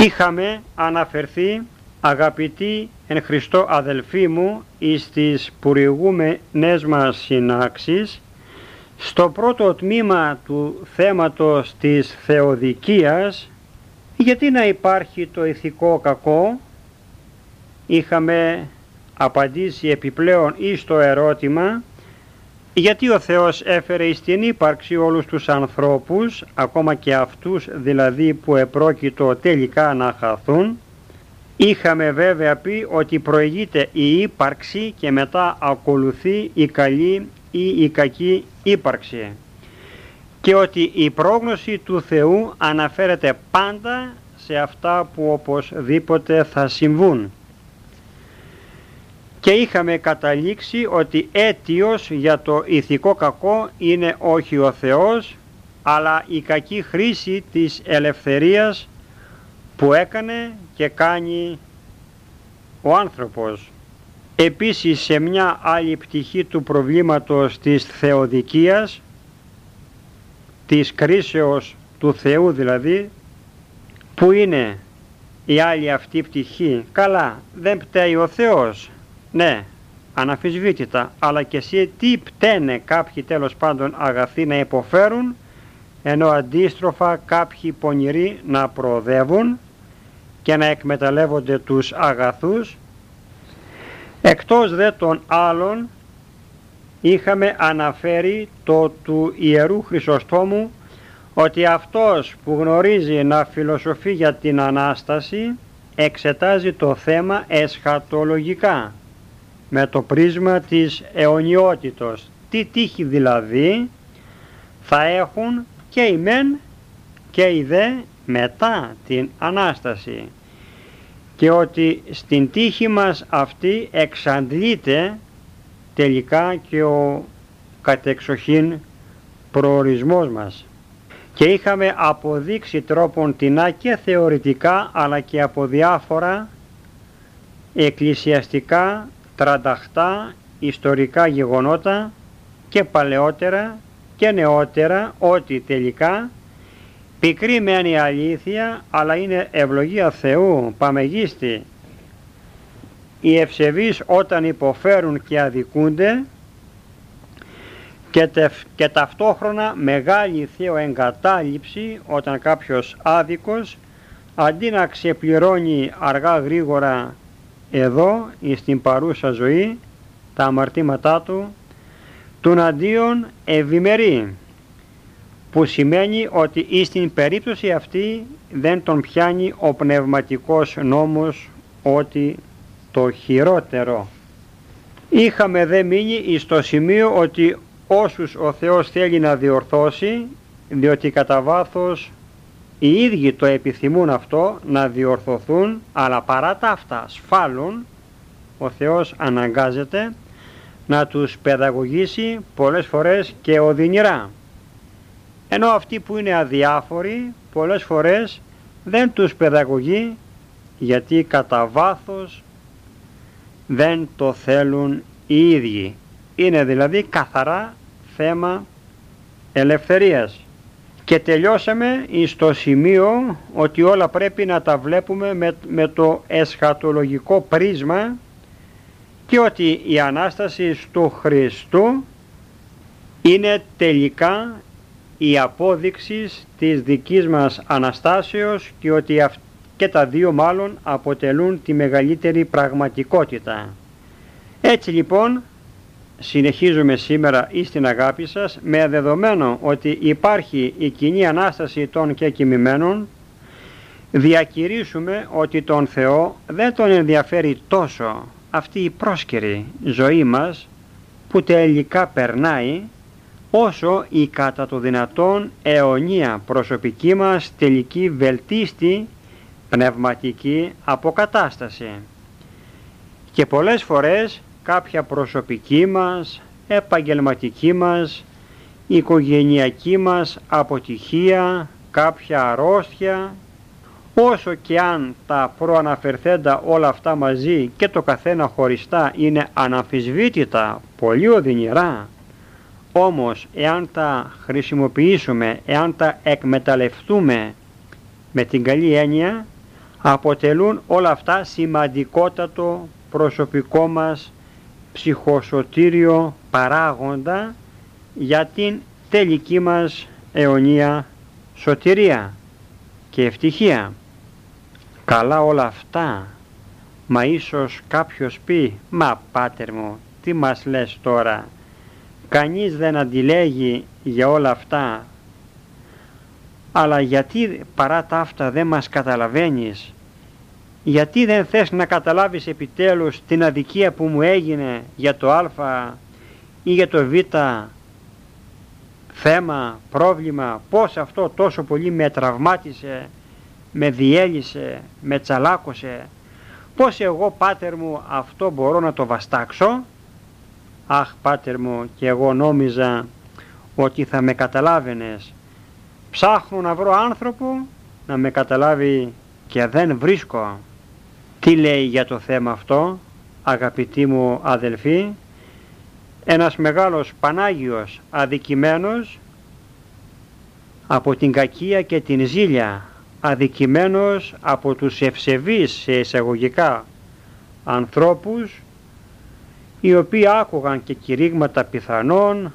Είχαμε αναφερθεί, αγαπητοί εν Χριστώ αδελφοί μου, εις τις προηγούμενες μας συνάξεις, στο πρώτο τμήμα του θέματος της θεοδικίας, γιατί να υπάρχει το ηθικό κακό. Είχαμε απαντήσει επιπλέον εις το ερώτημα γιατί ο Θεός έφερε εις την ύπαρξη όλους τους ανθρώπους, ακόμα και αυτούς δηλαδή που επρόκειτο τελικά να χαθούν. Είχαμε βέβαια πει ότι προηγείται η ύπαρξη και μετά ακολουθεί η καλή ή η κακή ύπαρξη, και ότι η πρόγνωση του Θεού αναφέρεται πάντα σε αυτά που οπωσδήποτε θα συμβούν. Και είχαμε καταλήξει ότι αίτιος για το ηθικό κακό είναι όχι ο Θεός, αλλά η κακή χρήση της ελευθερίας που έκανε και κάνει ο άνθρωπος. Επίσης, σε μια άλλη πτυχή του προβλήματος της θεοδικίας, της κρίσεως του Θεού δηλαδή, που είναι η άλλη αυτή πτυχή, καλά, δεν πταίει ο Θεός, ναι, αναμφισβήτητα, αλλά και εσύ τι πταίνε κάποιοι τέλος πάντων αγαθοί να υποφέρουν, ενώ αντίστροφα κάποιοι πονηροί να προοδεύουν και να εκμεταλλεύονται τους αγαθούς. Εκτός δε των άλλων, είχαμε αναφέρει το του Ιερού Χρυσοστόμου, ότι αυτός που γνωρίζει να φιλοσοφεί για την Ανάσταση εξετάζει το θέμα εσχατολογικά, με το πρίσμα της αιωνιότητος. Τι τύχη δηλαδή θα έχουν και οι μεν και οι δε μετά την Ανάσταση, και ότι στην τύχη μας αυτή εξαντλείται τελικά και ο κατεξοχήν προορισμός μας. Και είχαμε αποδείξει τρόπον τινά και θεωρητικά αλλά και από διάφορα εκκλησιαστικά τρανταχτά ιστορικά γεγονότα και παλαιότερα και νεότερα, ότι τελικά πικρή μεν η αλήθεια, αλλά είναι ευλογία Θεού παμεγίστη. Οι ευσεβείς όταν υποφέρουν και αδικούνται, και ταυτόχρονα μεγάλη θεοεγκατάλειψη όταν κάποιος άδικος, αντί να ξεπληρώνει αργά γρήγορα εδώ στην παρούσα ζωή τα αμαρτήματά του, τον αντίον ευημερεί, που σημαίνει ότι στην περίπτωση αυτή δεν τον πιάνει ο πνευματικός νόμος, ότι το χειρότερο. Είχαμε δε μείνει στο σημείο ότι όσους ο Θεός θέλει να διορθώσει, διότι κατά βάθος οι ίδιοι το επιθυμούν αυτό, να διορθωθούν, αλλά παρά τα αυτά σφάλουν, ο Θεός αναγκάζεται να τους παιδαγωγήσει πολλές φορές και οδυνηρά. Ενώ αυτοί που είναι αδιάφοροι πολλές φορές δεν τους παιδαγωγεί, γιατί κατά βάθος δεν το θέλουν οι ίδιοι. Είναι δηλαδή καθαρά θέμα ελευθερίας. Και τελειώσαμε στο σημείο ότι όλα πρέπει να τα βλέπουμε με το εσχατολογικό πρίσμα, και ότι η Ανάσταση του Χριστού είναι τελικά η απόδειξη της δικής μας Αναστάσεως, και ότι και τα δύο μάλλον αποτελούν τη μεγαλύτερη πραγματικότητα. Έτσι λοιπόν συνεχίζουμε σήμερα εις την αγάπη σας, με δεδομένο ότι υπάρχει η κοινή Ανάσταση των κεκοιμημένων, διακηρύσουμε ότι τον Θεό δεν τον ενδιαφέρει τόσο αυτή η πρόσκαιρη ζωή μας που τελικά περνάει, όσο η κατά το δυνατόν αιωνία προσωπική μας τελική βελτίστη πνευματική αποκατάσταση. Και πολλές φορές κάποια προσωπική μας, επαγγελματική μας, οικογενειακή μας αποτυχία, κάποια αρρώστια, όσο και αν τα προαναφερθέντα όλα αυτά μαζί και το καθένα χωριστά είναι αναμφισβήτητα πολύ οδυνηρά, όμως εάν τα χρησιμοποιήσουμε, εάν τα εκμεταλλευτούμε με την καλή έννοια, αποτελούν όλα αυτά σημαντικότατο προσωπικό μας ψυχοσωτήριο παράγοντα για την τελική μας αιωνία σωτηρία και ευτυχία. Καλά όλα αυτά, μα ίσως κάποιος πει, μα πάτερ μου, τι μας λες τώρα, κανείς δεν αντιλέγει για όλα αυτά, αλλά γιατί παρά τα αυτά δεν μας καταλαβαίνεις, γιατί δεν θες να καταλάβεις επιτέλους την αδικία που μου έγινε για το α ή για το β θέμα, πρόβλημα, πώς αυτό τόσο πολύ με τραυμάτισε, με διέλυσε, με τσαλάκωσε, πώς εγώ πάτερ μου αυτό μπορώ να το βαστάξω. Αχ πάτερ μου, και εγώ νόμιζα ότι θα με καταλάβαινες. Ψάχνω να βρω άνθρωπο να με καταλάβει και δεν βρίσκω. Τι λέει για το θέμα αυτό, αγαπητοί μου αδελφοί? Ένας μεγάλος Πανάγιος αδικημένος από την κακία και την ζήλια, αδικημένος από τους ευσεβείς σε εισαγωγικά ανθρώπους, οι οποίοι άκουγαν και κηρύγματα πιθανών,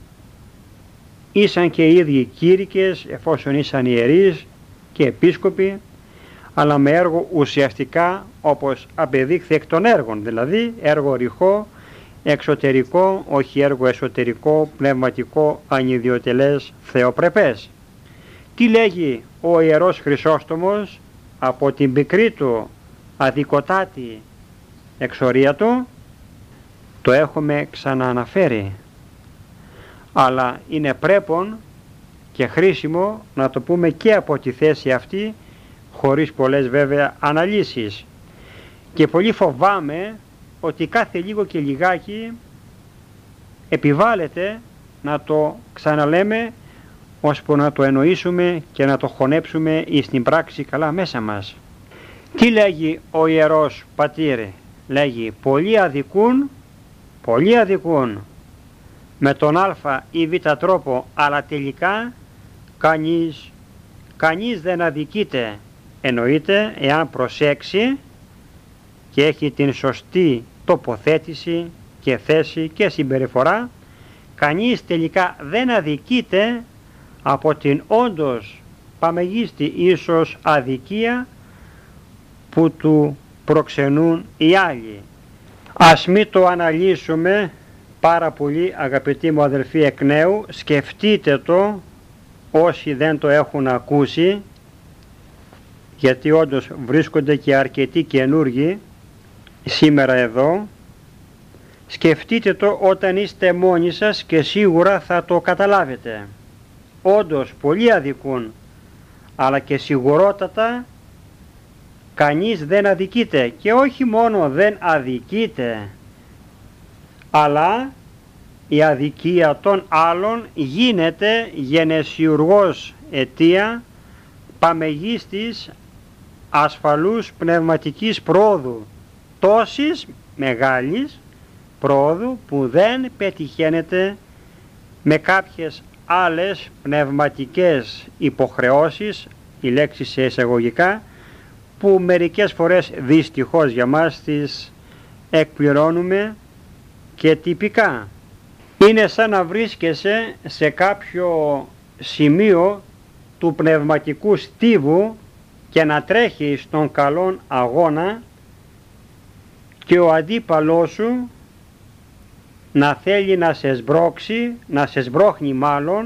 ήσαν και οι ίδιοι κήρυκες εφόσον ήσαν ιερείς και επίσκοποι, αλλά με έργο ουσιαστικά όπως απεδείχθη εκ των έργων, δηλαδή έργο ρηχό, εξωτερικό, όχι έργο εσωτερικό, πνευματικό, ανιδιοτελές, θεοπρεπές. Τι λέγει ο Ιερός Χρυσόστομος από την πικρή του αδικοτάτη εξορία του? Το έχουμε ξανααναφέρει, αλλά είναι πρέπον και χρήσιμο να το πούμε και από τη θέση αυτή, χωρίς πολλές βέβαια αναλύσεις. Και πολύ φοβάμαι ότι κάθε λίγο και λιγάκι επιβάλλεται να το ξαναλέμε, ώσπου να το εννοήσουμε και να το χωνέψουμε εις την πράξη καλά μέσα μας. Τι λέγει ο Ιερός Πατήρ? Λέγει πολλοί αδικούν με τον α ή β τρόπο, αλλά τελικά κανείς δεν αδικείται. Εννοείται εάν προσέξει και έχει την σωστή τοποθέτηση και θέση και συμπεριφορά, κανείς τελικά δεν αδικείται από την όντως παμεγίστη ίσως αδικία που του προξενούν οι άλλοι. Ας μην το αναλύσουμε πάρα πολύ, αγαπητοί μου αδελφοί, εκ νέου. Σκεφτείτε το όσοι δεν το έχουν ακούσει, γιατί όντως βρίσκονται και αρκετοί καινούργοι σήμερα εδώ. Σκεφτείτε το όταν είστε μόνοι σας και σίγουρα θα το καταλάβετε. Όντως πολλοί αδικούν, αλλά και σιγουρότατα κανείς δεν αδικείται. Και όχι μόνο δεν αδικείται, αλλά η αδικία των άλλων γίνεται γενεσιουργός αιτία παμεγίστης ασφαλούς πνευματικής πρόοδου, τόσης μεγάλης πρόοδου που δεν πετυχαίνεται με κάποιες άλλες πνευματικές υποχρεώσεις, η λέξη σε εισαγωγικά, που μερικές φορές δυστυχώς για μας τις εκπληρώνουμε και τυπικά. Είναι σαν να βρίσκεσαι σε κάποιο σημείο του πνευματικού στίβου και να τρέχει στον καλόν αγώνα και ο αντίπαλός σου να θέλει να σε σμπρώξει, να σε σμπρώχνει μάλλον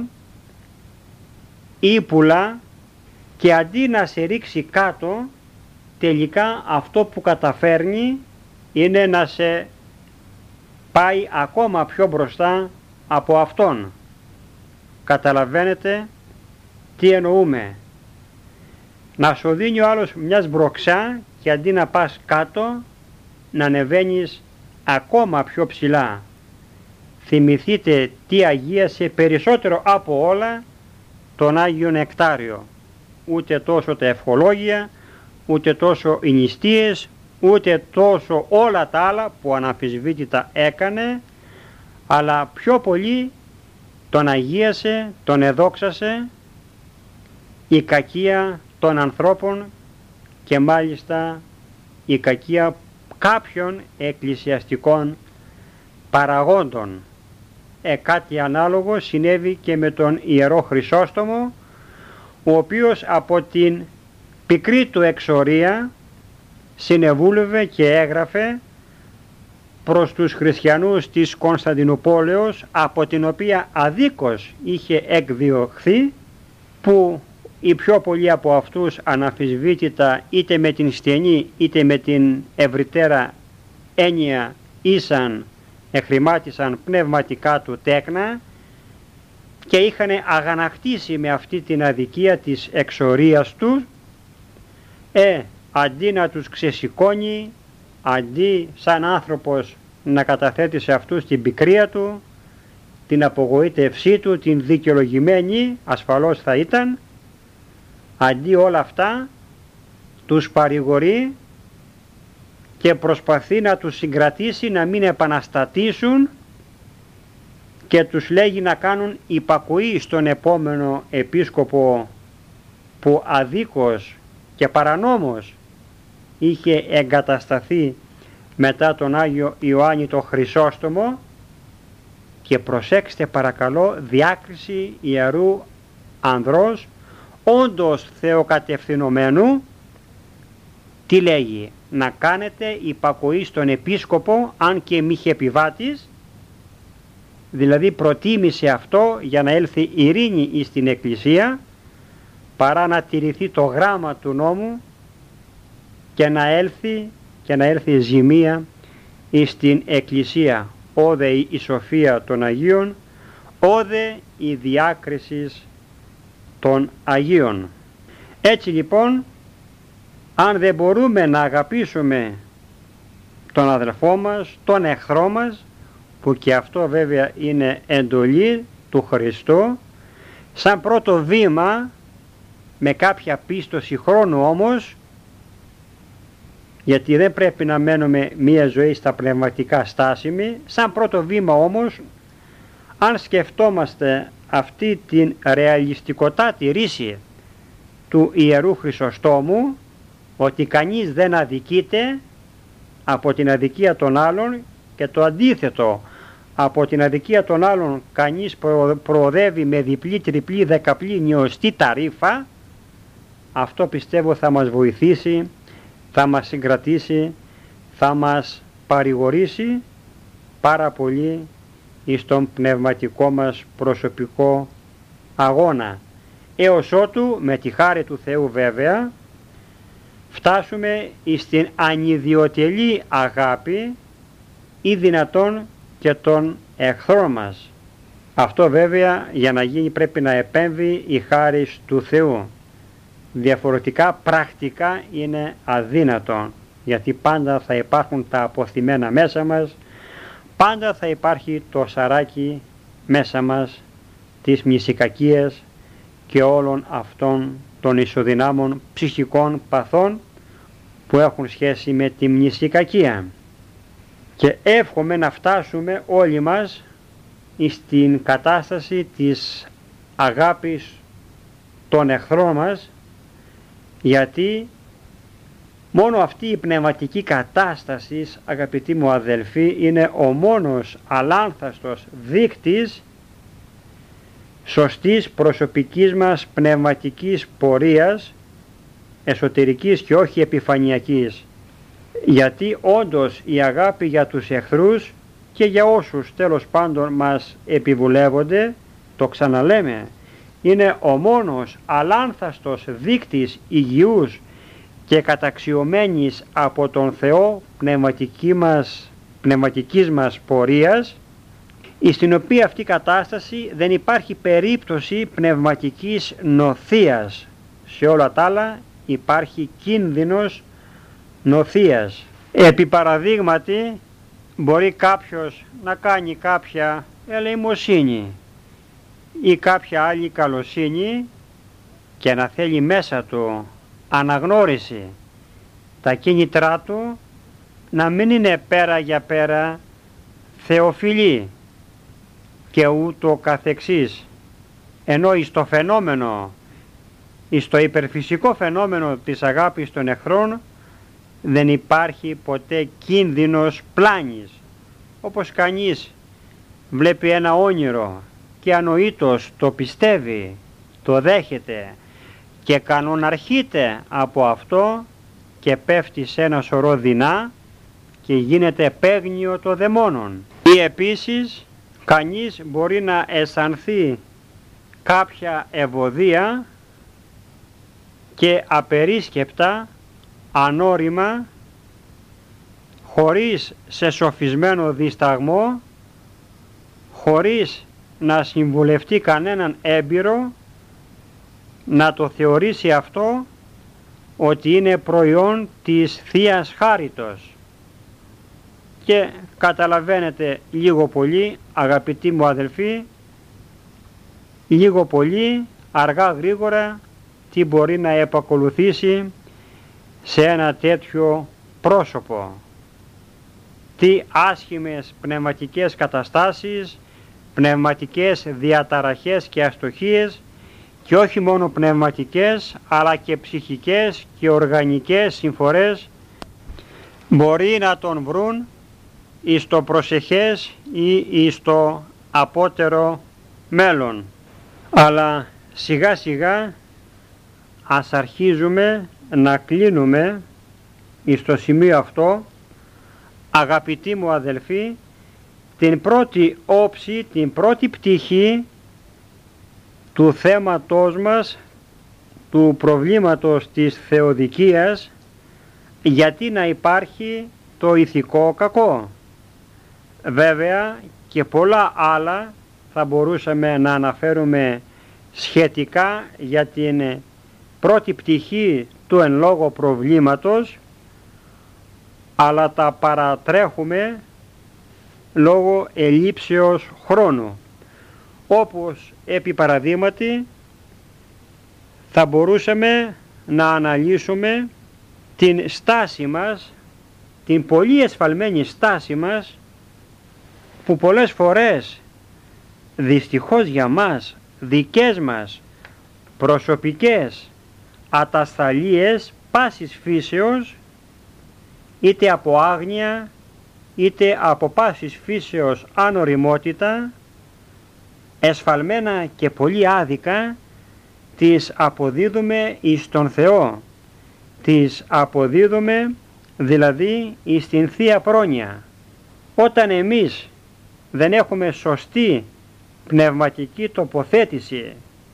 ύπουλα, και αντί να σε ρίξει κάτω, τελικά αυτό που καταφέρνει είναι να σε πάει ακόμα πιο μπροστά από αυτόν. Καταλαβαίνετε τι εννοούμε? Να σου δίνει ο άλλος μια σμπροξά και αντί να πας κάτω, να ανεβαίνεις ακόμα πιο ψηλά. Θυμηθείτε τι αγίασε περισσότερο από όλα τον Άγιο Νεκτάριο. Ούτε τόσο τα ευχολόγια, ούτε τόσο οι νηστείες, ούτε τόσο όλα τα άλλα που αναμφισβήτητα έκανε, αλλά πιο πολύ τον αγίασε, τον εδόξασε η κακία των ανθρώπων και μάλιστα η κακία κάποιων εκκλησιαστικών παραγόντων. Κάτι ανάλογο συνέβη και με τον Ιερό Χρυσόστομο, ο οποίος από την πικρή του εξορία συνεβούλευε και έγραφε προς τους χριστιανούς της Κωνσταντινούπολεως, από την οποία αδίκως είχε εκδιωχθεί, που οι πιο πολλοί από αυτούς αναμφισβήτητα είτε με την στενή είτε με την ευρυτέρα έννοια ήσαν, εχρημάτισαν πνευματικά του τέκνα και είχαν αγανακτήσει με αυτή την αδικία της εξορίας του, αντί να τους ξεσηκώνει, αντί σαν άνθρωπος να καταθέτει σε αυτούς την πικρία του, την απογοήτευσή του, την δικαιολογημένη ασφαλώς θα ήταν, αντί όλα αυτά τους παρηγορεί και προσπαθεί να τους συγκρατήσει να μην επαναστατήσουν και τους λέγει να κάνουν υπακοή στον επόμενο επίσκοπο που αδίκως και παρανόμως είχε εγκατασταθεί μετά τον Άγιο Ιωάννη το Χρυσόστομο. Και προσέξτε παρακαλώ, διάκριση ιερού ανδρός όντως θεοκατευθυνωμένου, τι λέγει? Να κάνετε υπακοή στον επίσκοπο αν και μοιχεπιβάτης, δηλαδή προτίμησε αυτό για να έλθει ειρήνη στην Εκκλησία παρά να τηρηθεί το γράμμα του νόμου και να έλθει ζημία στην Εκκλησία. Όδε η σοφία των Αγίων, όδε η διάκριση των Αγίων. Έτσι λοιπόν, αν δεν μπορούμε να αγαπήσουμε τον αδελφό μας, τον εχθρό μας, που και αυτό βέβαια είναι εντολή του Χριστού, σαν πρώτο βήμα, με κάποια πίστοση χρόνου όμως, γιατί δεν πρέπει να μένουμε μία ζωή στα πνευματικά στάσιμη, σαν πρώτο βήμα όμως, αν σκεφτόμαστε αυτή την ρεαλιστικοτάτη ρίση του Ιερού Χρυσοστόμου, ότι κανείς δεν αδικείται από την αδικία των άλλων και το αντίθετο, από την αδικία των άλλων κανείς προοδεύει με διπλή, τριπλή, δεκαπλή, νιωστή ταρίφα, αυτό πιστεύω θα μας βοηθήσει, θα μας συγκρατήσει, θα μας παρηγορήσει πάρα πολύ στον πνευματικό μας προσωπικό αγώνα, έως ότου με τη χάρη του Θεού βέβαια φτάσουμε στην ανιδιοτελή αγάπη ή δυνατόν και των εχθρών μας. Αυτό βέβαια για να γίνει πρέπει να επέμβει η χάρη του Θεού. Διαφορετικά πρακτικά είναι αδύνατο, γιατί πάντα θα υπάρχουν τα αποθυμένα μέσα μας, πάντα θα υπάρχει το σαράκι μέσα μας της μνησικακίας και όλων αυτών των ισοδυνάμων ψυχικών παθών που έχουν σχέση με τη μνησικακία. Και εύχομαι να φτάσουμε όλοι μας στην κατάσταση της αγάπης των εχθρών μας, γιατί μόνο αυτή η πνευματική κατάσταση, αγαπητοί μου αδελφοί, είναι ο μόνος αλάνθαστος δείκτης σωστής προσωπικής μας πνευματικής πορείας, εσωτερικής και όχι επιφανειακής. Γιατί όντως η αγάπη για τους εχθρούς και για όσους τέλος πάντων μας επιβουλεύονται, το ξαναλέμε, είναι ο μόνος αλάνθαστος δείκτης υγιούς και καταξιωμένης από τον Θεό πνευματικής μας πορείας, στην οποία αυτή κατάσταση δεν υπάρχει περίπτωση πνευματικής νοθείας. Σε όλα τα άλλα υπάρχει κίνδυνος νοθείας. Επί παραδείγματι, μπορεί κάποιος να κάνει κάποια ελεημοσύνη ή κάποια άλλη καλοσύνη και να θέλει μέσα του αναγνώριση, τα κίνητρά του να μην είναι πέρα για πέρα θεοφιλή και ούτω καθεξής, ενώ εις το φαινόμενο στο υπερφυσικό φαινόμενο της αγάπης των εχθρών δεν υπάρχει ποτέ κίνδυνος πλάνης. Όπως κανείς βλέπει ένα όνειρο και ανοήτως το πιστεύει, το δέχεται και κανοναρχείται από αυτό και πέφτει σε ένα σωρό δεινά και γίνεται παίγνιο των δαιμόνων. Ή επίσης κανείς μπορεί να αισθανθεί κάποια ευωδία και απερίσκεπτα, ανώριμα, χωρίς σε σοφισμένο δισταγμό, χωρίς να συμβουλευτεί κανέναν έμπειρο, να το θεωρήσει αυτό ότι είναι προϊόν της Θείας Χάριτος. Και καταλαβαίνετε λίγο πολύ, αγαπητοί μου αδελφοί, λίγο πολύ, αργά γρήγορα, τι μπορεί να επακολουθήσει σε ένα τέτοιο πρόσωπο. Τι άσχημες πνευματικές καταστάσεις, πνευματικές διαταραχές και αστοχίες, και όχι μόνο πνευματικές αλλά και ψυχικές και οργανικές συμφορές μπορεί να τον βρουν εις το προσεχές ή εις το απότερο μέλλον. Αλλά σιγά σιγά ας αρχίζουμε να κλείνουμε εις το σημείο αυτό, αγαπητοί μου αδελφοί, την πρώτη όψη, την πρώτη πτυχή του θέματός μας, του προβλήματος της θεοδικίας, γιατί να υπάρχει το ηθικό κακό. Βέβαια και πολλά άλλα θα μπορούσαμε να αναφέρουμε σχετικά για την πρώτη πτυχή του εν λόγω προβλήματος, αλλά τα παρατρέχουμε λόγω ελλείψεως χρόνου. Όπως επί παραδείγματι θα μπορούσαμε να αναλύσουμε την στάση μας, την πολύ εσφαλμένη στάση μας, που πολλές φορές δυστυχώς για μας, δικές μας προσωπικές ατασταλίες πάσης φύσεως, είτε από άγνοια είτε από πάσης φύσεως ανοριμότητα, εσφαλμένα και πολύ άδικα, τις αποδίδουμε εις τον Θεό, τις αποδίδουμε δηλαδή εις την Θεία Πρόνοια. Όταν εμείς δεν έχουμε σωστή πνευματική τοποθέτηση,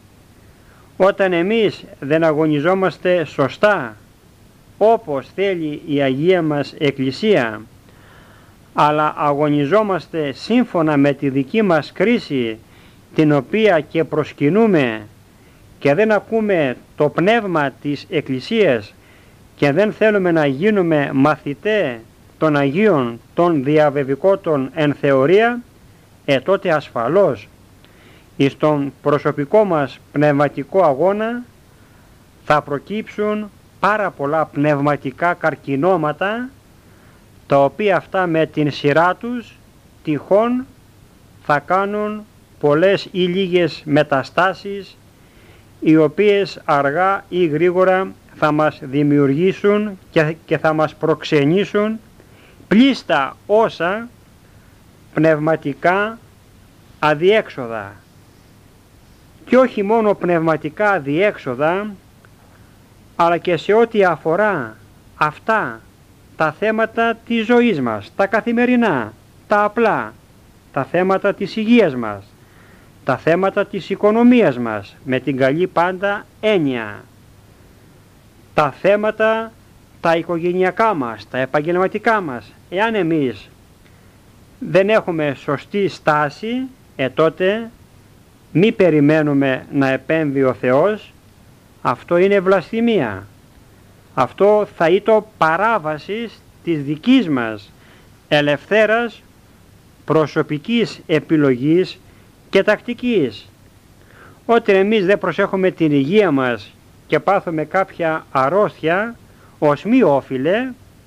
όταν εμείς δεν αγωνιζόμαστε σωστά όπως θέλει η Αγία μας Εκκλησία, αλλά αγωνιζόμαστε σύμφωνα με τη δική μας κρίση, την οποία και προσκυνούμε, και δεν ακούμε το πνεύμα της Εκκλησίας και δεν θέλουμε να γίνουμε μαθητέ των Αγίων, των διαβεβικότων εν θεωρία, τότε ασφαλώς εις τον προσωπικό μας πνευματικό αγώνα θα προκύψουν πάρα πολλά πνευματικά καρκινώματα, τα οποία αυτά με την σειρά τους τυχόν θα κάνουν πολλές ή λίγες μεταστάσεις, οι οποίες αργά ή γρήγορα θα μας δημιουργήσουν και θα μας προξενήσουν πλήστα όσα πνευματικά αδιέξοδα. Και όχι μόνο πνευματικά αδιέξοδα, αλλά και σε ό,τι αφορά αυτά τα θέματα της ζωής μας, τα καθημερινά, τα απλά, τα θέματα της υγείας μας, τα θέματα της οικονομίας μας, με την καλή πάντα έννοια, τα θέματα τα οικογενειακά μας, τα επαγγελματικά μας. Εάν εμείς δεν έχουμε σωστή στάση, τότε μη περιμένουμε να επέμβει ο Θεός. Αυτό είναι βλασφημία. Αυτό θα ήταν παράβαση της δικής μας ελευθέρας προσωπικής επιλογής και τακτικής. Όταν εμείς δεν προσέχουμε την υγεία μας και πάθουμε κάποια αρρώστια ως μη όφιλε,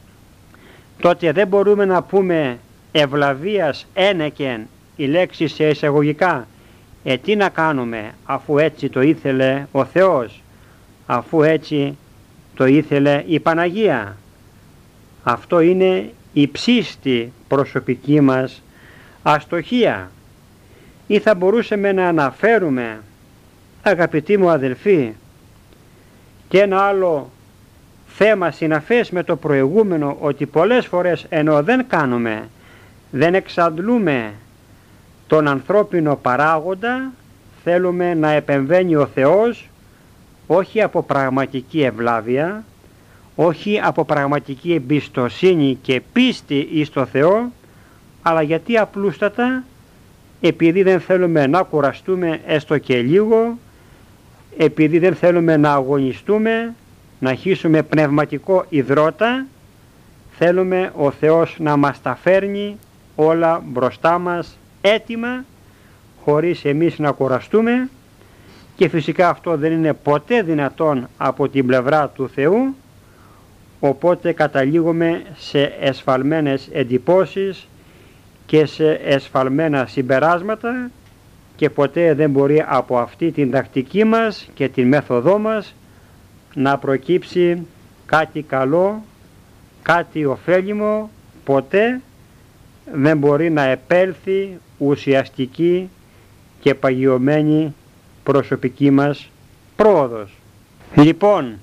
τότε δεν μπορούμε να πούμε ευλαβίας ένεκεν, η λέξη σε εισαγωγικά, τι να κάνουμε αφού έτσι το ήθελε ο Θεός. αφού έτσι το ήθελε η Παναγία. Αυτό είναι η ψήστη προσωπική μας αστοχία. Ή θα μπορούσαμε να αναφέρουμε, αγαπητοί μου αδελφοί, και ένα άλλο θέμα συναφές με το προηγούμενο, ότι πολλές φορές ενώ δεν εξαντλούμε τον ανθρώπινο παράγοντα, θέλουμε να επεμβαίνει ο Θεός όχι από πραγματική ευλάβεια, όχι από πραγματική εμπιστοσύνη και πίστη εις το Θεό, αλλά γιατί απλούστατα, επειδή δεν θέλουμε να κουραστούμε έστω και λίγο, επειδή δεν θέλουμε να αγωνιστούμε, να χύσουμε πνευματικό υδρότα, θέλουμε ο Θεός να μας τα φέρνει όλα μπροστά μας έτοιμα, χωρίς εμείς να κουραστούμε, και φυσικά αυτό δεν είναι ποτέ δυνατόν από την πλευρά του Θεού, οπότε καταλήγουμε σε εσφαλμένες εντυπώσεις και σε εσφαλμένα συμπεράσματα, και ποτέ δεν μπορεί από αυτή την τακτική μας και την μέθοδό μας να προκύψει κάτι καλό, κάτι ωφέλιμο. Ποτέ δεν μπορεί να επέλθει ουσιαστική και παγιωμένη προσωπική μας πρόοδος. Λοιπόν,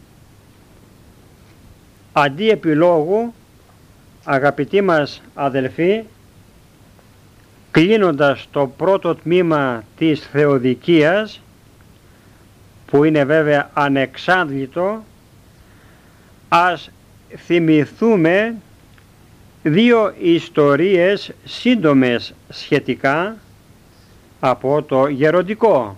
αντί επιλόγου, αγαπητοί μας αδελφοί, κλείνοντας το πρώτο τμήμα της θεοδικίας, που είναι βέβαια ανεξάντλητο, ας θυμηθούμε δύο ιστορίες σύντομες σχετικά από το γεροντικό,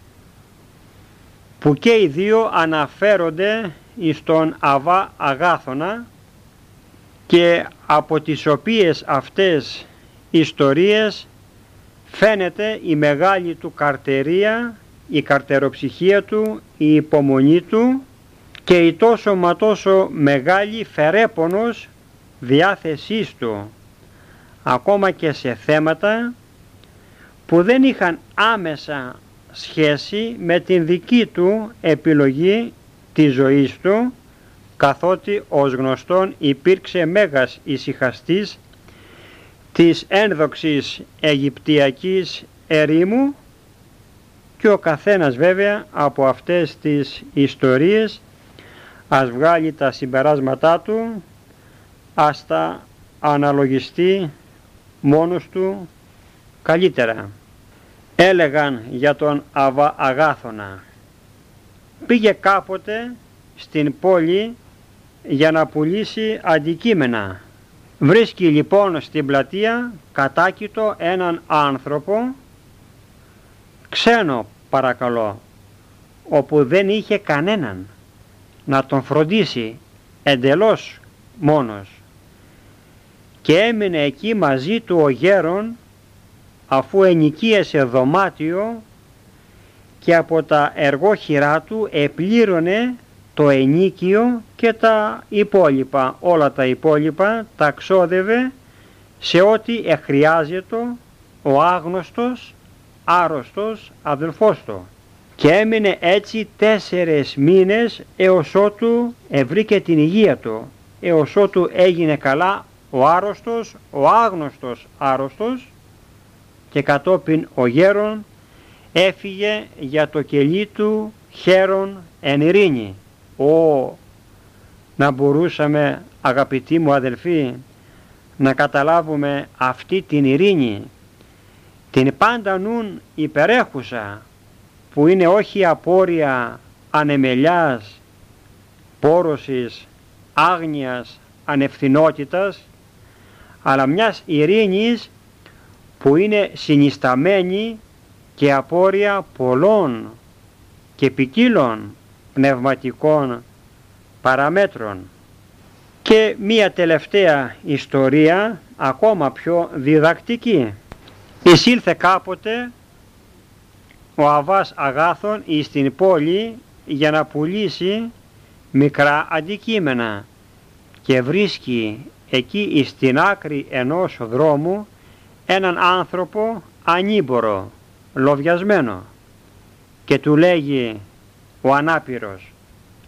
που και οι δύο αναφέρονται εις τον Αββά Αγάθωνα, και από τις οποίες αυτές ιστορίες φαίνεται η μεγάλη του καρτερία, η καρτεροψυχία του, η υπομονή του και η τόσο μα τόσο μεγάλη φερέπονος διάθεσής του, ακόμα και σε θέματα που δεν είχαν άμεσα σχέση με την δική του επιλογή της ζωής του, καθότι ως γνωστόν υπήρξε μέγας ησυχαστής της ένδοξης Αιγυπτιακής ερήμου, και ο καθένας βέβαια από αυτές τις ιστορίες ας βγάλει τα συμπεράσματά του, ας τα αναλογιστεί μόνος του καλύτερα. Έλεγαν για τον Αββά Αγάθωνα: πήγε κάποτε στην πόλη για να πουλήσει αντικείμενα. Βρίσκει λοιπόν στην πλατεία κατάκητο έναν άνθρωπο, ξένο παρακαλώ, όπου δεν είχε κανέναν να τον φροντίσει, εντελώς μόνος, και έμεινε εκεί μαζί του ο γέρον, αφού ενοικίασε δωμάτιο και από τα εργόχειρά του επλήρωνε το ενίκιο και τα υπόλοιπα, όλα τα υπόλοιπα τα ξόδευε σε ό,τι εχρειάζεται ο άγνωστος, άρρωστος αδελφός του. Και έμεινε έτσι 4 μήνες έως ότου ευρήκε την υγεία του, έως ότου έγινε καλά ο άρρωστος, ο άγνωστος άρρωστος, και κατόπιν ο γέρον έφυγε για το κελί του χαίρον εν ειρήνη. Να μπορούσαμε, αγαπητοί μου αδελφοί, να καταλάβουμε αυτή την ειρήνη, την πάντα νουν υπερέχουσα, που είναι όχι απόρρια ανεμελιάς, πόρωσης, άγνοιας, ανευθυνότητας, αλλά μιας ειρήνης που είναι συνισταμένη και απόρρια πολλών και ποικίλων πνευματικών παραμέτρων. Και μία τελευταία ιστορία, ακόμα πιο διδακτική. Εισήλθε κάποτε ο Αββάς Αγάθων εις την πόλη για να πουλήσει μικρά αντικείμενα, και βρίσκει εκεί εις την άκρη ενός δρόμου έναν άνθρωπο ανήμπορο, λοβιασμένο, και του λέγει ο ανάπηρος: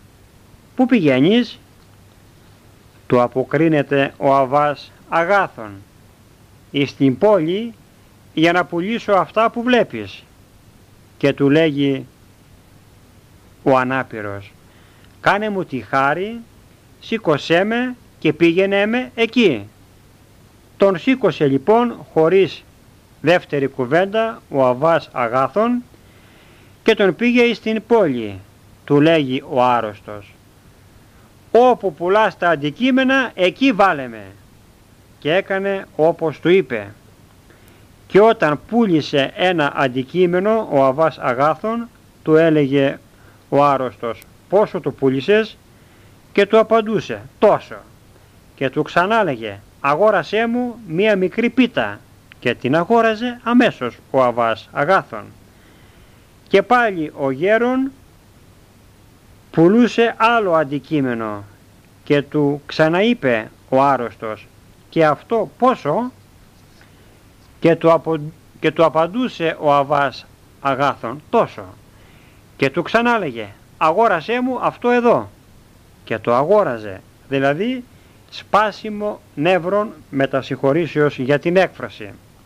«Πού πηγαίνεις?» Του αποκρίνεται ο Αββάς Αγάθων. «Εις την πόλη για να πουλήσω αυτά που βλέπεις». Και του λέγει ο ανάπηρος, «Κάνε μου τη χάρη, σήκωσέ με και πήγαινε με εκεί». Τον σήκωσε λοιπόν χωρίς δεύτερη κουβέντα ο Αββάς Αγάθων και τον πήγε στην πόλη. Του λέγει ο άρρωστος, «Όπου πουλάς τα αντικείμενα εκεί βάλε με». Και έκανε όπως του είπε. Και όταν πούλησε ένα αντικείμενο ο Αββάς Αγάθων, του έλεγε ο άρρωστος, «Πόσο το πούλησες?» Και του απαντούσε, «Τόσο». Και του ξανά λέγε, «Αγόρασέ μου μία μικρή πίτα». Και την αγόραζε αμέσως ο Αββάς Αγάθων. Και πάλι ο γέρον πουλούσε άλλο αντικείμενο και του ξαναείπε ο άρρωστος, «Και αυτό πόσο?» Και του απαντούσε ο Αββάς Αγάθων, «Τόσο». Και του ξανά λέγε, «Αγόρασέ μου αυτό εδώ». Και το αγόραζε, δηλαδή σπάσιμο νεύρων, μετασυγχωρήσεως για την έκφραση.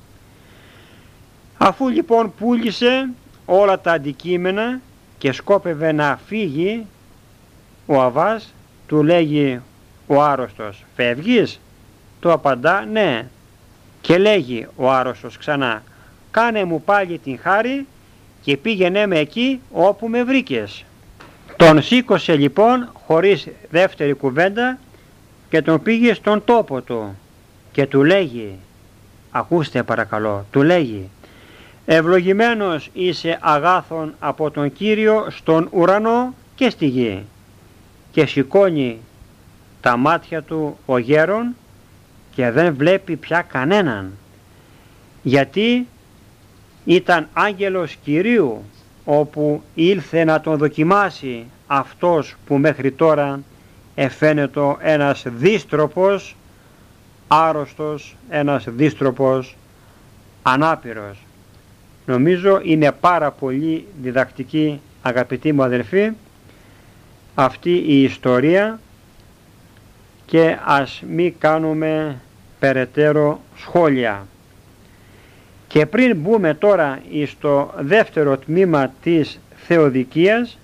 Αφού λοιπόν πούλησε όλα τα αντικείμενα και σκόπευε να φύγει, ο Αββάς του λέγει ο άρρωστος, «Φεύγεις?» Του απαντά, «Ναι». Και λέγει ο άρρωστος ξανά, «Κάνε μου πάλι την χάρη και πήγαινε με εκεί όπου με βρήκες». Τον σήκωσε λοιπόν χωρίς δεύτερη κουβέντα και τον πήγε στον τόπο του και του λέγει, ακούστε παρακαλώ, του λέγει, «Ευλογημένος είσαι Αγάθων από τον Κύριο στον ουρανό και στη γη». Και σηκώνει τα μάτια του ο γέρον και δεν βλέπει πια κανέναν, γιατί ήταν άγγελος Κυρίου, όπου ήλθε να τον δοκιμάσει αυτός που μέχρι τώρα εφαίνεται ένας δύστροπος άρρωστος, ένας δύστροπος ανάπηρος. Νομίζω είναι πάρα πολύ διδακτική, αγαπητοί μου αδελφοί, αυτή η ιστορία και ας μην κάνουμε περαιτέρω σχόλια. Και πριν μπούμε τώρα στο δεύτερο τμήμα της θεοδικίας,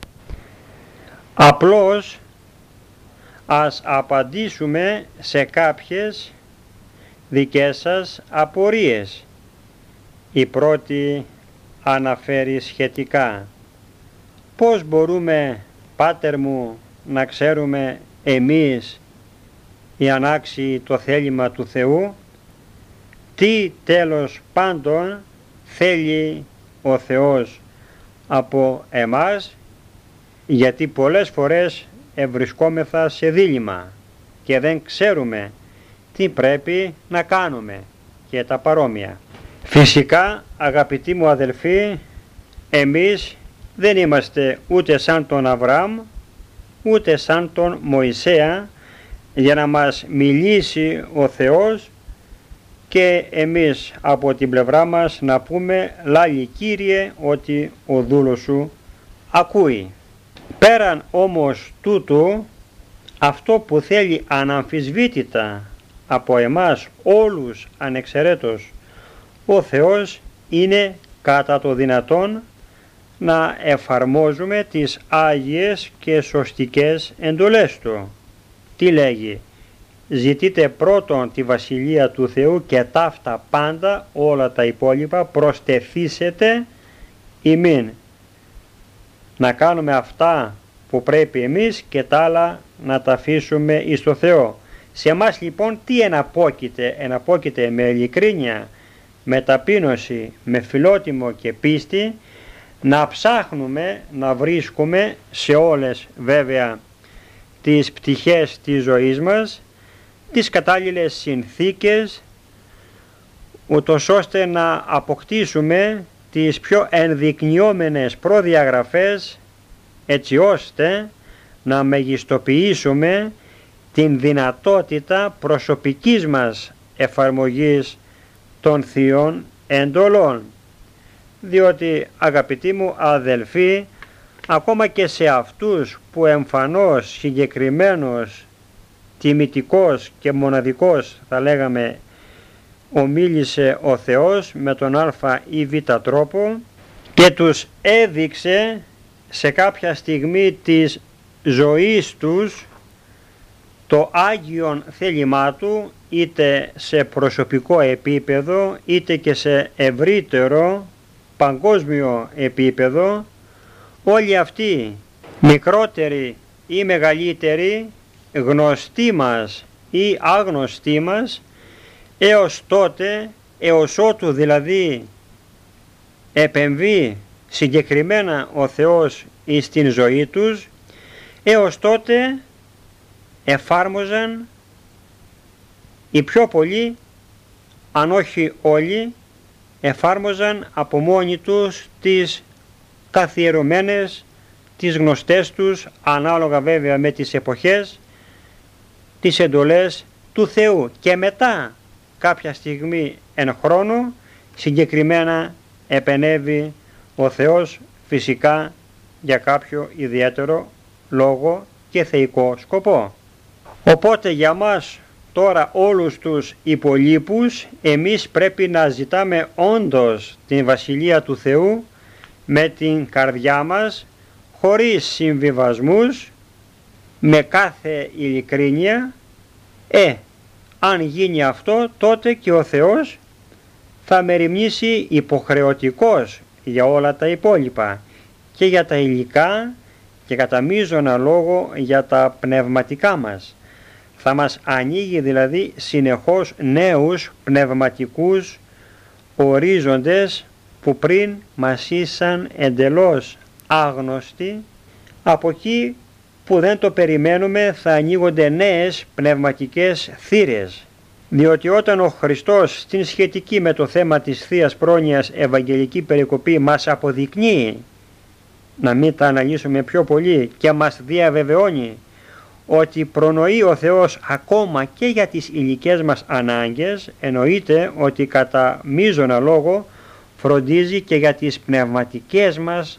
απλώς ας απαντήσουμε σε κάποιες δικές σας απορίες. Η πρώτη αναφέρει σχετικά, πώς μπορούμε, Πάτερ μου, να ξέρουμε εμείς οι ανάξιοι το θέλημα του Θεού, τι τέλος πάντων θέλει ο Θεός από εμάς, γιατί πολλές φορές ευρισκόμεθα σε δίλημμα και δεν ξέρουμε τι πρέπει να κάνουμε και τα παρόμοια. Φυσικά, αγαπητοί μου αδελφοί, εμείς δεν είμαστε ούτε σαν τον Αβραάμ ούτε σαν τον Μωυσέα για να μας μιλήσει ο Θεός και εμείς από την πλευρά μας να πούμε, «Λάλη Κύριε, ότι ο δούλος σου ακούει». Πέραν όμως τούτου, αυτό που θέλει αναμφισβήτητα από εμάς όλους ανεξαιρέτως ο Θεός είναι κατά το δυνατόν να εφαρμόζουμε τις άγιες και σωστικές εντολές Του. Τι λέγει? «Ζητείτε πρώτον τη Βασιλεία του Θεού και ταύτα πάντα όλα τα υπόλοιπα προστεθήσετε ημίν». Να κάνουμε αυτά που πρέπει εμείς και τα άλλα να τα αφήσουμε εις το Θεό. Σε εμάς λοιπόν τι εναπόκειται? Εναπόκειται με ειλικρίνεια, με ταπείνωση, με φιλότιμο και πίστη να ψάχνουμε, να βρίσκουμε σε όλες βέβαια τις πτυχές της ζωής μας τις κατάλληλες συνθήκες, ούτως ώστε να αποκτήσουμε τις πιο ενδεικνυόμενες προδιαγραφές, έτσι ώστε να μεγιστοποιήσουμε την δυνατότητα προσωπικής μας εφαρμογής των θείων εντολών. Διότι, αγαπητοί μου αδελφοί, ακόμα και σε αυτούς που εμφανώς, συγκεκριμένος, τιμητικός και μοναδικός, θα λέγαμε, ομίλησε ο Θεός με τον α ή β τρόπο και τους έδειξε σε κάποια στιγμή της ζωής τους το Άγιον θέλημά του, είτε σε προσωπικό επίπεδο είτε και σε ευρύτερο παγκόσμιο επίπεδο. Όλοι αυτοί, μικρότεροι ή μεγαλύτεροι, γνωστοί μας ή άγνωστοί μας, έως τότε, έως ότου δηλαδή επεμβεί συγκεκριμένα ο Θεός εις την ζωή τους, έως τότε εφάρμοζαν οι πιο πολλοί, αν όχι όλοι, εφάρμοζαν από μόνοι τους τις καθιερωμένες, τις γνωστές τους, ανάλογα βέβαια με τις εποχές, τις εντολές του Θεού, και μετά κάποια στιγμή εν χρόνο συγκεκριμένα επενέβη ο Θεός, φυσικά για κάποιο ιδιαίτερο λόγο και θεϊκό σκοπό. Οπότε για μας τώρα όλους τους υπολείπους, εμείς πρέπει να ζητάμε όντως την Βασιλεία του Θεού με την καρδιά μας, χωρίς συμβιβασμούς, με κάθε ειλικρίνεια. Αν γίνει αυτό, τότε και ο Θεός θα μεριμνήσει υποχρεωτικός για όλα τα υπόλοιπα, και για τα υλικά και κατά μείζωνα λόγο για τα πνευματικά μας. Θα μας ανοίγει δηλαδή συνεχώς νέους πνευματικούς ορίζοντες που πριν μας ήσαν εντελώς άγνωστοι. Από εκεί που δεν το περιμένουμε θα ανοίγονται νέες πνευματικές θύρες, διότι όταν ο Χριστός στην σχετική με το θέμα της Θείας Πρόνοιας Ευαγγελική περικοπή μας αποδεικνύει, να μην τα αναλύσουμε πιο πολύ, και μας διαβεβαιώνει ότι προνοεί ο Θεός ακόμα και για τις υλικές μας ανάγκες, εννοείται ότι κατά μείζωνα λόγο φροντίζει και για τις πνευματικές μας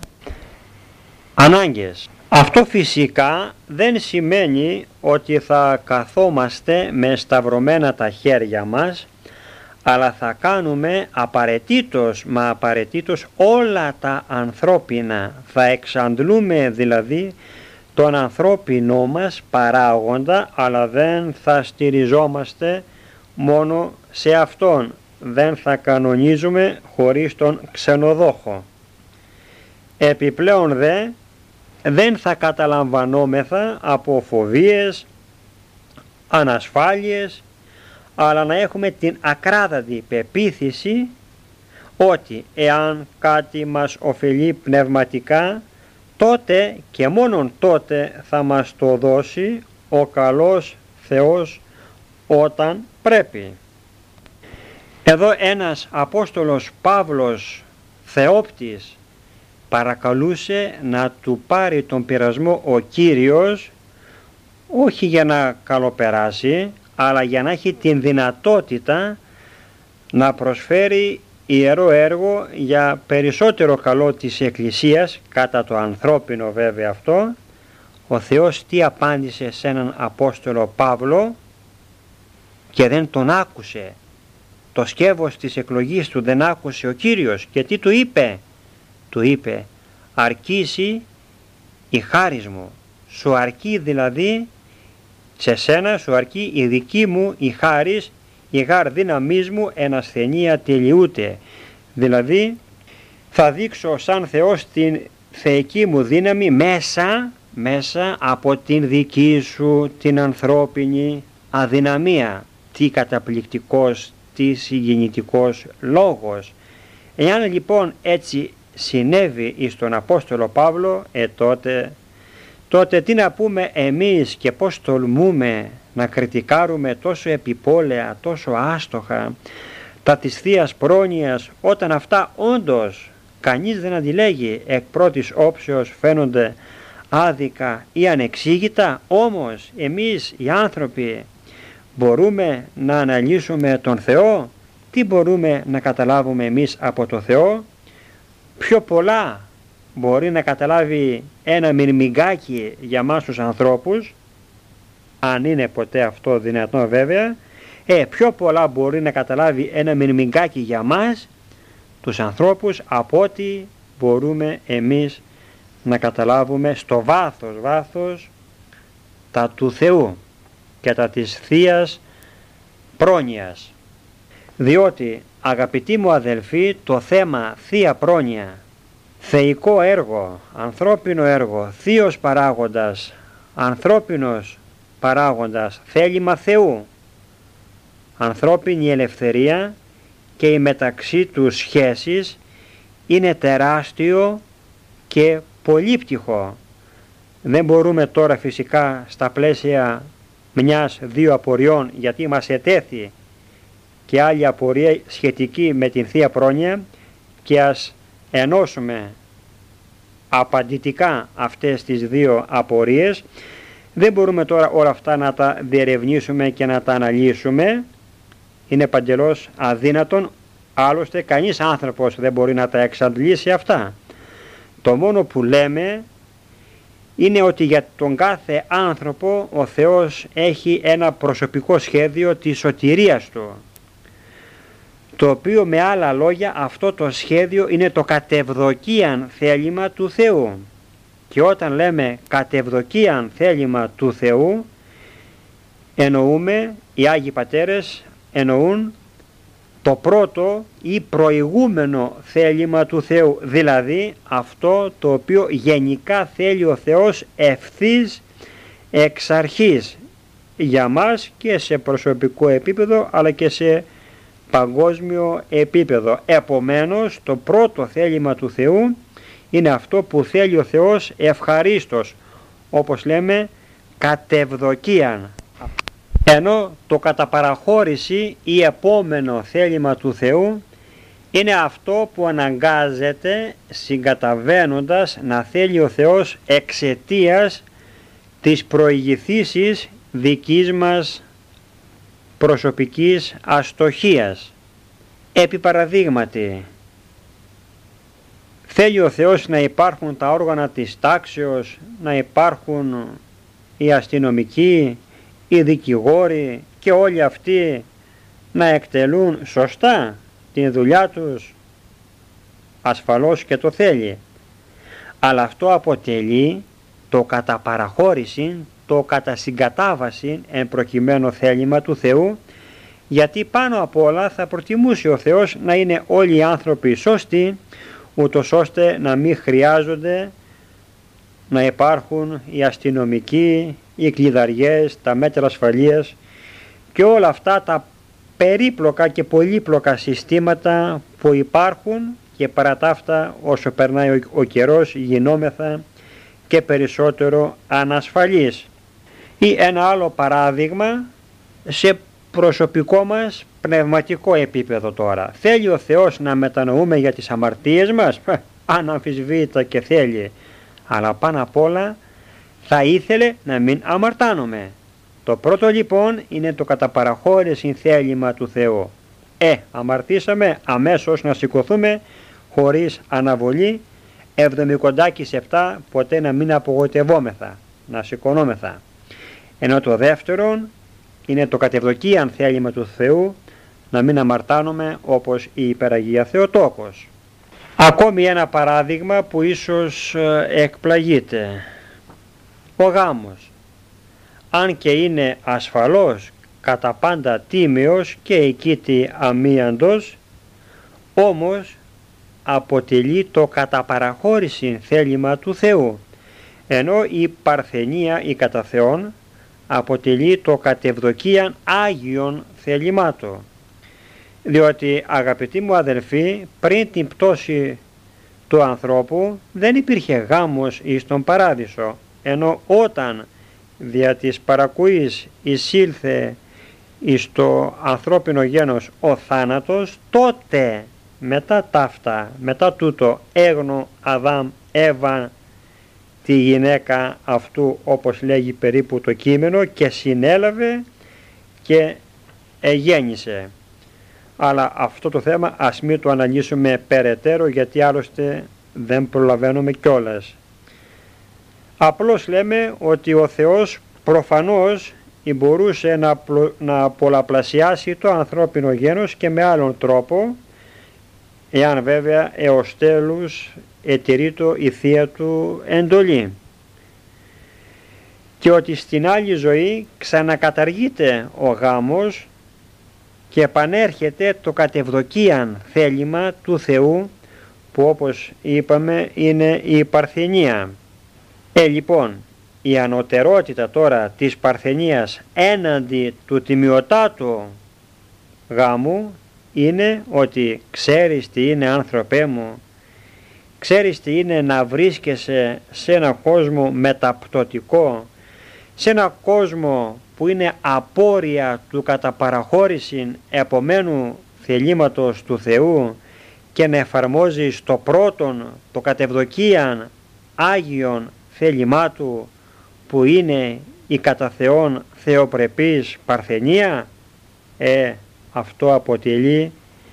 ανάγκες. Αυτό φυσικά δεν σημαίνει ότι θα καθόμαστε με σταυρωμένα τα χέρια μας, αλλά θα κάνουμε απαραίτητος όλα τα ανθρώπινα. Θα εξαντλούμε δηλαδή τον ανθρώπινό μας παράγοντα, αλλά δεν θα στηριζόμαστε μόνο σε αυτόν. Δεν θα κανονίζουμε χωρίς τον ξενοδόχο. Επιπλέον δεν θα καταλαμβανόμεθα από φοβίες, ανασφάλειες, αλλά να έχουμε την ακράδαντη πεποίθηση ότι εάν κάτι μας ωφελεί πνευματικά, τότε και μόνον τότε θα μας το δώσει ο καλός Θεός όταν πρέπει. Εδώ ένας Απόστολος Παύλος Θεόπτης παρακαλούσε να του πάρει τον πειρασμό ο Κύριος, όχι για να καλοπεράσει, αλλά για να έχει την δυνατότητα να προσφέρει ιερό έργο για περισσότερο καλό της Εκκλησίας, κατά το ανθρώπινο βέβαια αυτό. Ο Θεός τι απάντησε σε έναν Απόστολο Παύλο, και δεν τον άκουσε, το σκεύος της εκλογής του δεν άκουσε ο Κύριος, και τι του είπε? Του είπε, αρκήσει η χάρις μου, σου αρκεί δηλαδή, σε σένα σου αρκεί η δική μου η χάρις, η γάρ δύναμής μου εν ασθενεία τελειούται. Δηλαδή θα δείξω σαν Θεός την θεϊκή μου δύναμη μέσα από την δική σου την ανθρώπινη αδυναμία. Τι καταπληκτικός, τι συγκινητικός λόγος. Εάν λοιπόν έτσι συνέβη εις τον Απόστολο Παύλο, τότε τι να πούμε εμείς, και πώς τολμούμε να κριτικάρουμε τόσο επιπόλαια, τόσο άστοχα τα της Θείας Πρόνοιας, όταν αυτά όντως κανείς δεν αντιλέγει, εκ πρώτης όψεως φαίνονται άδικα ή ανεξήγητα. Όμως εμείς οι άνθρωποι μπορούμε να αναλύσουμε τον Θεό? Τι μπορούμε να καταλάβουμε εμείς από τον Θεό? Πιο πολλά μπορεί να καταλάβει ένα μυρμηγκάκι για μας τους ανθρώπους, αν είναι ποτέ αυτό δυνατό βέβαια, πιο πολλά μπορεί να καταλάβει ένα μυρμηγκάκι για μας τους ανθρώπους από ό,τι μπορούμε εμείς να καταλάβουμε στο βάθος τα του Θεού και τα της Θείας πρόνοιας. Διότι, αγαπητοί μου αδελφοί, το θέμα Θεία Πρόνοια, θεϊκό έργο, ανθρώπινο έργο, θείος παράγοντας, ανθρώπινος παράγοντας, θέλημα Θεού, ανθρώπινη ελευθερία και οι μεταξύ τους σχέσεις είναι τεράστιο και πολύπτυχο. Δεν μπορούμε τώρα φυσικά στα πλαίσια μιας-δύο απορριών, γιατί μας ετέθη και άλλη απορία σχετική με την Θεία Πρόνοια, και ας ενώσουμε απαντητικά αυτές τις δύο απορίες. Δεν μπορούμε τώρα όλα αυτά να τα διερευνήσουμε και να τα αναλύσουμε, είναι παντελώς αδύνατον, άλλωστε κανείς άνθρωπος δεν μπορεί να τα εξαντλήσει αυτά. Το μόνο που λέμε είναι ότι για τον κάθε άνθρωπο ο Θεός έχει ένα προσωπικό σχέδιο της σωτηρίας του, το οποίο με άλλα λόγια αυτό το σχέδιο είναι το κατευδοκίαν θέλημα του Θεού. Και όταν λέμε κατευδοκίαν θέλημα του Θεού, εννοούμε, οι Άγιοι Πατέρες εννοούν το πρώτο ή προηγούμενο θέλημα του Θεού, δηλαδή αυτό το οποίο γενικά θέλει ο Θεός ευθύς εξ αρχής για μας και σε προσωπικό επίπεδο αλλά και σε παγκόσμιο επίπεδο. Επομένως το πρώτο θέλημα του Θεού είναι αυτό που θέλει ο Θεός ευχαρίστως, όπως λέμε κατευδοκίαν. Ενώ το κατά παραχώρηση ή επόμενο θέλημα του Θεού είναι αυτό που αναγκάζεται συγκαταβαίνοντας να θέλει ο Θεός εξαιτίας της προηγηθήσης δικής μας προσωπικής αστοχίας. Επί παραδείγματι, θέλει ο Θεός να υπάρχουν τα όργανα της τάξεως, να υπάρχουν οι αστυνομικοί, οι δικηγόροι και όλοι αυτοί να εκτελούν σωστά την δουλειά τους, ασφαλώς και το θέλει. Αλλά αυτό αποτελεί το κατά παραχώρηση, το κατά συγκατάβαση εν προκειμένου θέλημα του Θεού, γιατί πάνω απ' όλα θα προτιμούσε ο Θεός να είναι όλοι οι άνθρωποι σωστοί, ούτως ώστε να μην χρειάζονται να υπάρχουν οι αστυνομικοί, οι κλειδαριές, τα μέτρα ασφαλείας και όλα αυτά τα περίπλοκα και πολύπλοκα συστήματα που υπάρχουν, και παρά τα αυτά όσο περνάει ο καιρός γινόμεθα και περισσότερο ανασφαλείς. Ή ένα άλλο παράδειγμα σε προσωπικό μας πνευματικό επίπεδο τώρα. Θέλει ο Θεός να μετανοούμε για τις αμαρτίες μας? Αναμφισβήτητα και θέλει. Αλλά πάνω απ' όλα θα ήθελε να μην αμαρτάνουμε. Το πρώτο λοιπόν είναι το κατά παραχώρηση θέλημα του Θεού. Αμαρτήσαμε, αμέσως να σηκωθούμε χωρίς αναβολή, 70 ποτέ να μην απογοητευόμεθα, να σηκωνόμεθα. Ενώ το δεύτερο είναι το κατευδοκίαν θέλημα του Θεού, να μην αμαρτάνουμε όπως η Υπεραγία Θεοτόκος. Ακόμη ένα παράδειγμα που ίσως εκπλαγείτε. Ο γάμος, αν και είναι ασφαλώς κατά πάντα τίμιος και οικίτη αμίαντος, όμως αποτελεί το κατά παραχώρηση θέλημα του Θεού, ενώ η παρθενία ή κατά Θεόν αποτελεί το κατευδοκίαν Άγιον θελημάτων. Διότι, αγαπητοί μου αδελφοί, πριν την πτώση του ανθρώπου δεν υπήρχε γάμος εις τον Παράδεισο, ενώ όταν δια της παρακούης εισήλθε εις το ανθρώπινο γένος ο θάνατος, τότε μετά ταύτα, μετά τούτο έγνω Αδάμ Εύα τη γυναίκα αυτού, όπως λέγει περίπου το κείμενο, και συνέλαβε και γέννησε. Αλλά αυτό το θέμα ας μην το αναλύσουμε περαιτέρω, γιατί άλλωστε δεν προλαβαίνουμε κιόλας. Απλώς λέμε ότι ο Θεός προφανώς μπορούσε να πολλαπλασιάσει το ανθρώπινο γένος και με άλλον τρόπο, εάν βέβαια έως τέλους ετηρείτο η Θεία Του εντολή, και ότι στην άλλη ζωή ξανακαταργείται ο γάμος και επανέρχεται το κατευδοκίαν θέλημα του Θεού, που όπως είπαμε είναι η παρθενία. Λοιπόν, η ανωτερότητα τώρα της παρθενίας έναντι του τιμιωτάτου γάμου είναι ότι ξέρεις τι είναι, άνθρωπέ μου, ξέρεις τι είναι να βρίσκεσαι σε ένα κόσμο μεταπτωτικό, σε ένα κόσμο που είναι απόρρια του κατά παραχώρηση επομένου θελήματος του Θεού και να εφαρμόζεις το πρώτον, το κατευδοκίαν Άγιον θέλημά Του, που είναι η κατά Θεόν θεοπρεπής παρθενία. Αυτό αποτελεί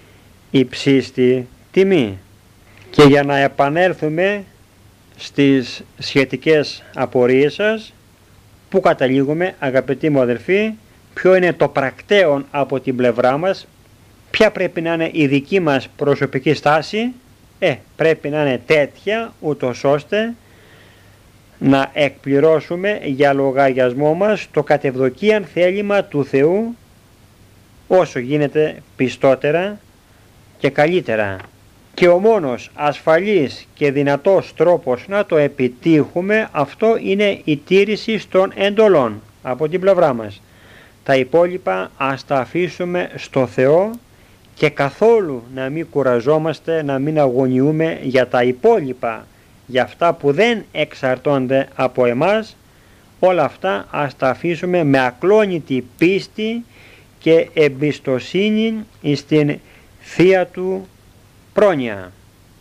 υψίστη τιμή. Και για να επανέλθουμε στις σχετικές απορίες σας, που καταλήγουμε, αγαπητοί μου αδελφοί, ποιο είναι το πρακτέον από την πλευρά μας, ποια πρέπει να είναι η δική μας προσωπική στάση. Πρέπει να είναι τέτοια ούτως ώστε να εκπληρώσουμε για λογαριασμό μας το κατευδοκίαν θέλημα του Θεού όσο γίνεται πιστότερα και καλύτερα. Και ο μόνος ασφαλής και δυνατός τρόπος να το επιτύχουμε αυτό είναι η τήρηση των εντολών από την πλευρά μας. Τα υπόλοιπα ας τα αφήσουμε στο Θεό και καθόλου να μην κουραζόμαστε, να μην αγωνιούμε για τα υπόλοιπα, για αυτά που δεν εξαρτώνται από εμάς. Όλα αυτά ας τα αφήσουμε με ακλόνητη πίστη και εμπιστοσύνη στην Θεία Του πρόνοια.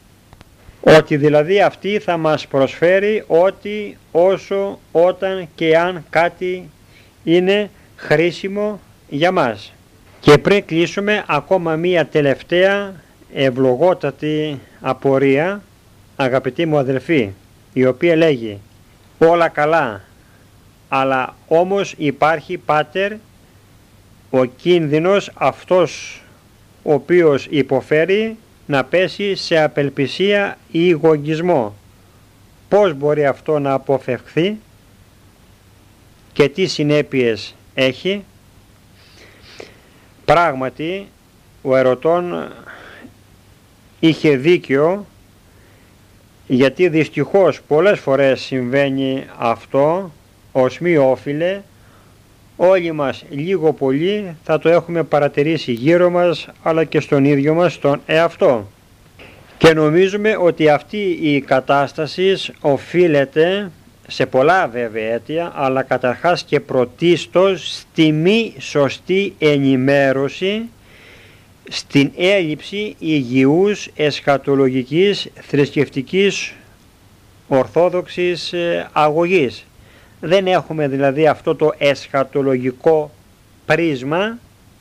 Ότι δηλαδή αυτή θα μας προσφέρει ό,τι, όσο, όταν και αν κάτι είναι χρήσιμο για μας. Και πριν κλείσουμε, ακόμα μία τελευταία ευλογότατη απορία, αγαπητοί μου αδελφοί, η οποία λέγει: όλα καλά, αλλά όμως υπάρχει, πάτερ, ο κίνδυνος αυτός ο οποίος υποφέρει να πέσει σε απελπισία ή γογγισμό. Πώς μπορεί αυτό να αποφευχθεί και τι συνέπειες έχει? Πράγματι, ο ερωτών είχε δίκιο, γιατί δυστυχώς πολλές φορές συμβαίνει αυτό, ως μη όφιλε. Όλοι μας λίγο πολύ θα το έχουμε παρατηρήσει γύρω μας, αλλά και στον ίδιο μας τον εαυτό. Και νομίζουμε ότι αυτή η κατάσταση οφείλεται σε πολλά βέβαια αίτια, αλλά καταρχάς και πρωτίστως στη μη σωστή ενημέρωση, στην έλλειψη υγιούς εσχατολογικής θρησκευτικής ορθόδοξης αγωγής. Δεν έχουμε δηλαδή αυτό το εσχατολογικό πρίσμα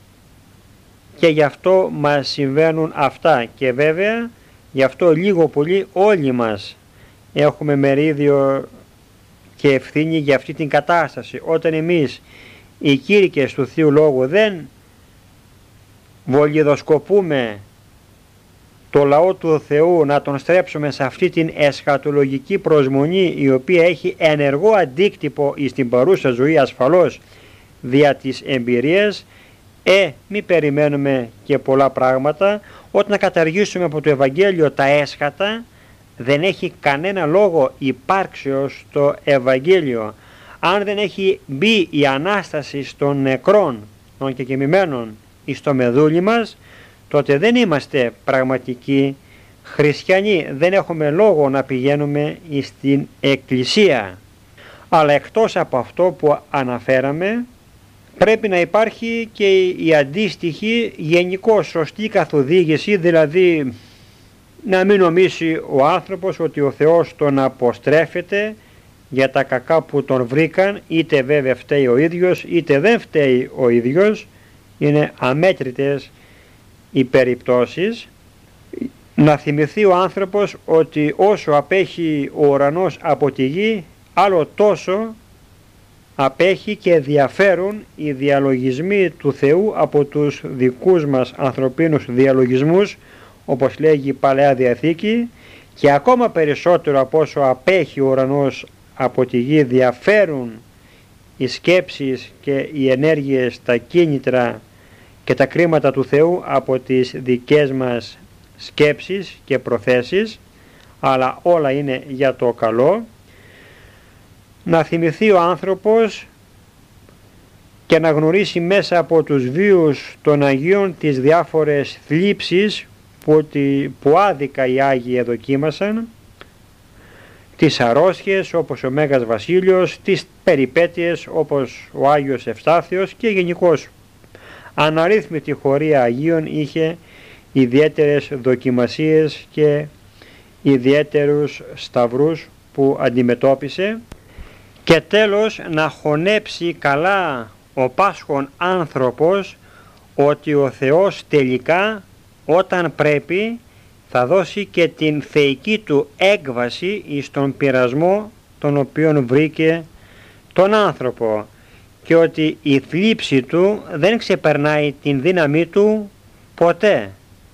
και γι' αυτό μας συμβαίνουν αυτά. Και βέβαια γι' αυτό λίγο πολύ όλοι μας έχουμε μερίδιο και ευθύνη για αυτή την κατάσταση. Όταν εμείς οι κήρυκες του Θείου Λόγου δεν βολιδοσκοπούμε το λαό του Θεού να τον στρέψουμε σε αυτή την εσχατολογική προσμονή, η οποία έχει ενεργό αντίκτυπο στην παρούσα ζωή ασφαλώς δια της εμπειρίας, μη περιμένουμε και πολλά πράγματα. Όταν να καταργήσουμε από το Ευαγγέλιο τα έσχατα, δεν έχει κανένα λόγο υπάρξεως το Ευαγγέλιο. Αν δεν έχει μπει η Ανάσταση των νεκρών, των κεκοιμημένων στο μεδούλι μας, τότε δεν είμαστε πραγματικοί χριστιανοί, δεν έχουμε λόγο να πηγαίνουμε στην εκκλησία. Αλλά εκτός από αυτό που αναφέραμε, πρέπει να υπάρχει και η αντίστοιχη γενικώς σωστή καθοδήγηση, δηλαδή να μην νομίσει ο άνθρωπος ότι ο Θεός τον αποστρέφεται για τα κακά που τον βρήκαν, είτε βέβαια φταίει ο ίδιος είτε δεν φταίει ο ίδιος. Είναι αμέτρητες οι περιπτώσεις. Να θυμηθεί ο άνθρωπος ότι όσο απέχει ο ουρανός από τη γη, άλλο τόσο απέχει και διαφέρουν οι διαλογισμοί του Θεού από τους δικούς μας ανθρωπίνους διαλογισμούς, όπως λέγει η Παλαιά Διαθήκη, και ακόμα περισσότερο από όσο απέχει ο ουρανός από τη γη διαφέρουν οι σκέψεις και οι ενέργειες, τα κίνητρα και τα κρίματα του Θεού από τις δικές μας σκέψεις και προθέσεις, αλλά όλα είναι για το καλό. Να θυμηθεί ο άνθρωπος και να γνωρίσει μέσα από τους βίους των Αγίων τις διάφορες θλίψεις που άδικα οι Άγιοι εδοκίμασαν, τις αρρώστιες όπως ο Μέγας Βασίλειος, τις περιπέτειες όπως ο Άγιος Ευστάθιος και γενικώς αναρρύθμιτη χωρία Αγίων είχε ιδιαίτερες δοκιμασίες και ιδιαίτερους σταυρούς που αντιμετώπισε. Και τέλος, να χωνέψει καλά ο Πάσχων άνθρωπος ότι ο Θεός τελικά όταν πρέπει θα δώσει και την θεϊκή του έκβαση εις τον πειρασμό τον οποίον βρήκε τον άνθρωπο, και ότι η θλίψη του δεν ξεπερνάει την δύναμή του ποτέ,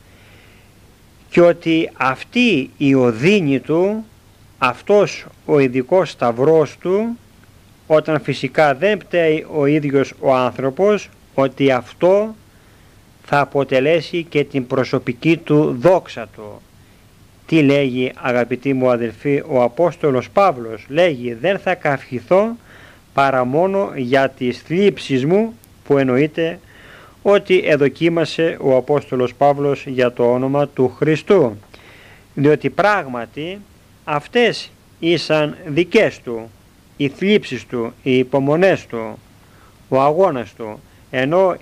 και ότι αυτή η οδύνη του, αυτός ο ειδικός σταυρός του, όταν φυσικά δεν πταίει ο ίδιος ο άνθρωπος, ότι αυτό θα αποτελέσει και την προσωπική του δόξα του. Τι λέγει, αγαπητοί μου αδελφοί, ο Απόστολος Παύλος? Λέγει, δεν θα καυχηθώ παρά μόνο για τις θλίψεις μου, που εννοείται ότι εδοκίμασε ο Απόστολος Παύλος για το όνομα του Χριστού, διότι πράγματι αυτές ήσαν δικές του, οι θλίψεις του, οι υπομονές του, ο αγώνας του, ενώ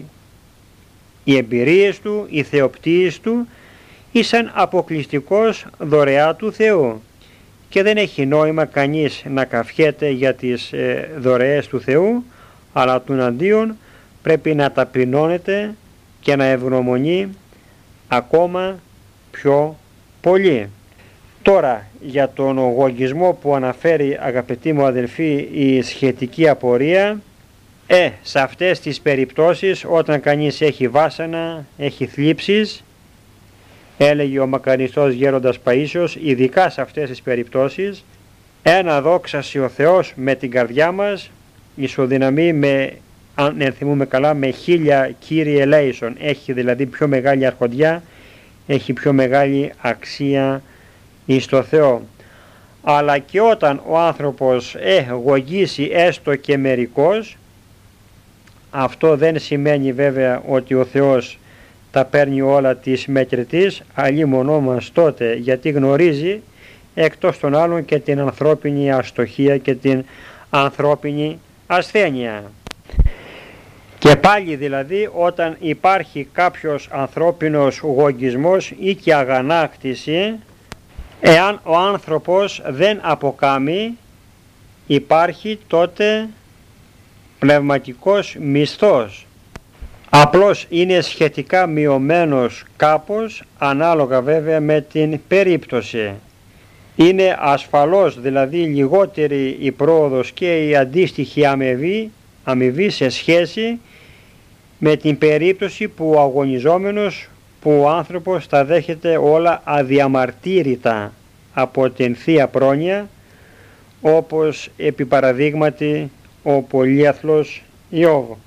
οι εμπειρίες του, οι θεοπτήσεις του ήσαν αποκλειστικός δωρεά του Θεού, και δεν έχει νόημα κανείς να καυχέται για τις δωρεές του Θεού, αλλά του αντίον πρέπει να ταπεινώνεται και να ευγνωμονεί ακόμα πιο πολύ. Τώρα για τον γογγισμό που αναφέρει, αγαπητοί μου αδελφοί, η σχετική απορία, σε αυτές τις περιπτώσεις όταν κανείς έχει βάσανα, έχει θλίψεις, έλεγε ο μακαριστός γέροντας Παΐσιος, ειδικά σε αυτές τις περιπτώσεις, ένα δόξασι ο Θεός με την καρδιά μας ισοδυναμεί με, αν ενθυμούμε καλά, με 1000 Κύριε ελέησον. Έχει δηλαδή πιο μεγάλη αρχοντιά, έχει πιο μεγάλη αξία εις το Θεό. Αλλά και όταν ο άνθρωπος γογγίσει έστω και μερικώς, αυτό δεν σημαίνει βέβαια ότι ο Θεός τα παίρνει όλα της μετρητής, αλλήμωνό μας τότε, γιατί γνωρίζει εκτός των άλλων και την ανθρώπινη αστοχία και την ανθρώπινη ασθένεια. Και πάλι δηλαδή όταν υπάρχει κάποιος ανθρώπινος γογγισμός ή και αγανάκτηση, εάν ο άνθρωπος δεν αποκάμει, υπάρχει τότε πνευματικός μισθός. Απλώς είναι σχετικά μειωμένος κάπως, ανάλογα βέβαια με την περίπτωση. Είναι ασφαλώς δηλαδή λιγότερη η πρόοδος και η αντίστοιχη αμοιβή σε σχέση με την περίπτωση που ο αγωνιζόμενος, που ο άνθρωπος τα δέχεται όλα αδιαμαρτύρητα από την Θεία Πρόνοια, όπως επί παραδείγματι ο πολύαθλος Ιώβ.